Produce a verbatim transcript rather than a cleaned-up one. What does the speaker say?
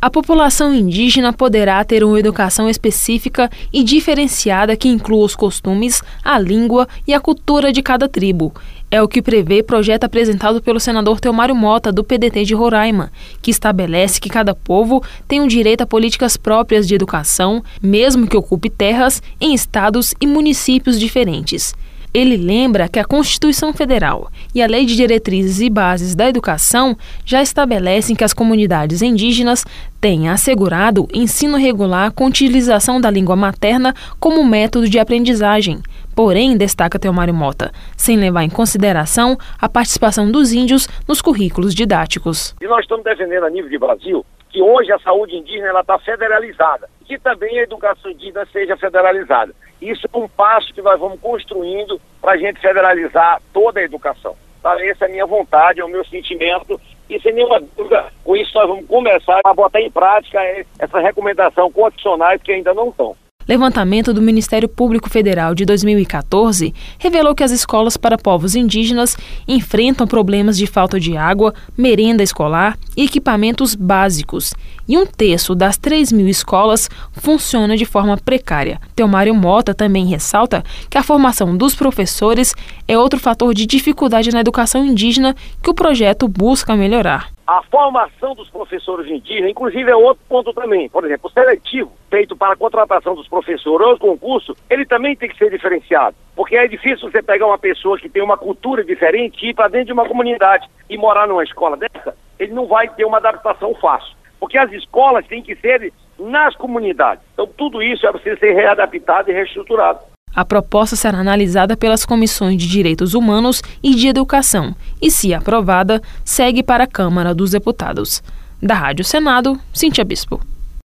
A população indígena poderá ter uma educação específica e diferenciada que inclua os costumes, a língua e a cultura de cada tribo. É o que prevê o projeto apresentado pelo senador Teomário Mota, do P D T de Roraima, que estabelece que cada povo tem o direito a políticas próprias de educação, mesmo que ocupe terras em estados e municípios diferentes. Ele lembra que a Constituição Federal e a Lei de Diretrizes e Bases da Educação já estabelecem que as comunidades indígenas têm assegurado ensino regular com utilização da língua materna como método de aprendizagem. Porém, destaca Teomário Mota, sem levar em consideração a participação dos índios nos currículos didáticos. E nós estamos defendendo a nível de Brasil que hoje a saúde indígena está federalizada, que também a educação indígena seja federalizada. Isso é um passo que nós vamos construindo para a gente federalizar toda a educação. Tá? Essa é a minha vontade, é o meu sentimento, e sem nenhuma dúvida, com isso nós vamos começar a botar em prática essa recomendação condicionais que ainda não estão. Levantamento do Ministério Público Federal de dois mil e quatorze revelou que as escolas para povos indígenas enfrentam problemas de falta de água, merenda escolar e equipamentos básicos. E um terço das três mil escolas funciona de forma precária. Teomário Mota também ressalta que a formação dos professores é outro fator de dificuldade na educação indígena que o projeto busca melhorar. A formação dos professores indígenas, inclusive, é outro ponto também. Por exemplo, o seletivo feito para a contratação dos professores ou o concurso, ele também tem que ser diferenciado. Porque é difícil você pegar uma pessoa que tem uma cultura diferente e ir para dentro de uma comunidade e morar numa escola dessa, ele não vai ter uma adaptação fácil. Porque as escolas têm que ser nas comunidades. Então, tudo isso é preciso ser readaptado e reestruturado. A proposta será analisada pelas comissões de Direitos Humanos e de Educação e, se aprovada, segue para a Câmara dos Deputados. Da Rádio Senado, Cíntia Bispo.